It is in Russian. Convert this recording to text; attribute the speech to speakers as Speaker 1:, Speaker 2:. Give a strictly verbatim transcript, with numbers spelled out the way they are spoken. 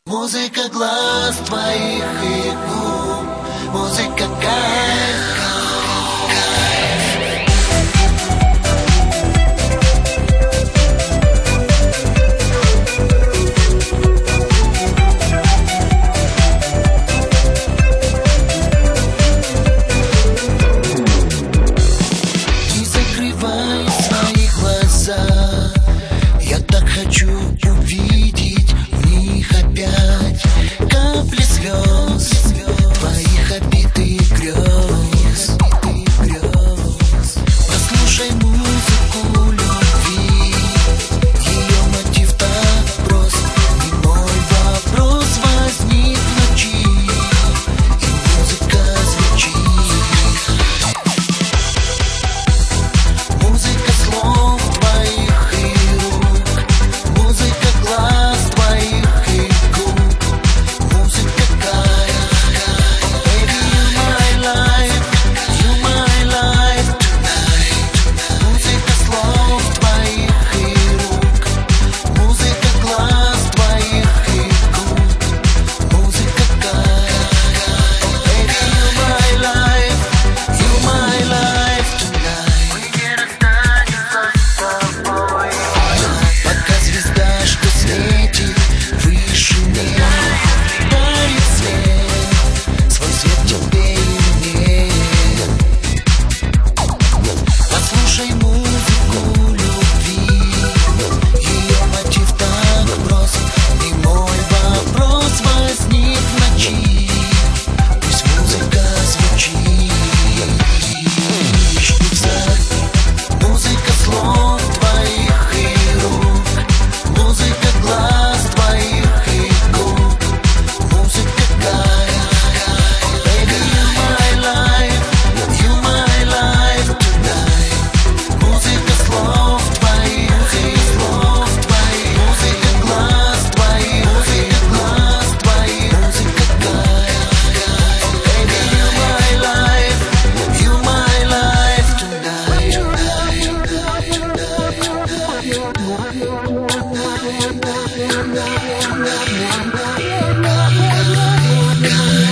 Speaker 1: Музыка глаз твоих и губ, музыка кайф. Не закрывай свои глаза, я так хочу увидеть в них опять капли слез твоих обитых грез. Послушай музыку любви, ее мотив так прост. Немой вопрос возник в ночи, и музыка звучит. Музыка слов твоих и рук, музыка глаз твоих и губ, музыка кайф. Baby, you my life, you my life tonight. Музыка слов твоих и рук, музыка глаз твоих и губ, музыка кайф. Baby, you my life, you my life tonight. Мы не расстанемся с тобой, пока звезда, что светит выше меня, дарит свет, свой свет тебе и мне. Послушай музыку любви, ее мотив так прост. И мой вопрос возник в ночи, пусть музыка звучит. Ищи взад, музыка слов твоих и рук, музыка глаз твоих и губ, музыка кайф. Baby, you my life, you my life tonight. Музыка слов твоих и слов твоих, музыка глаз твоих, музыка глаз твоих, музыка кайф. Baby, you my life, you my life tonight, tonight, tonight, tonight, tonight.